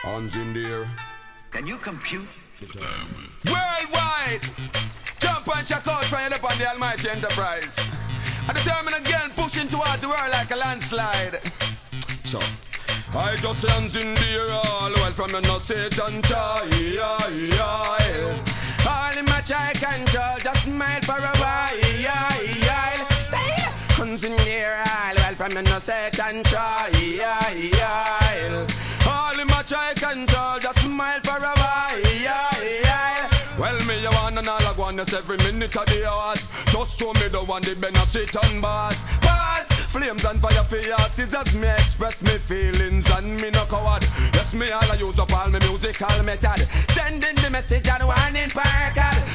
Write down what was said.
Hands in the air. Can you compute the time? Worldwide! Jump and shout out from up on the almighty enterprise. A determined again pushing towards the world like a landslide. So, I just say hands in the air all while from your no Satan child. All in my child control, just smile for a while. Stay hands in the air all while from your no Satan child. All in my child control, just smile for a while. Well, me you want and all I want is every minute of the hours. Just show me the one the better sit on bars. Bars, flames and fire for your hearts is as me express me feelings and me no coward. Yes, me all I use up all my musical method. Sending the message and warning parkad.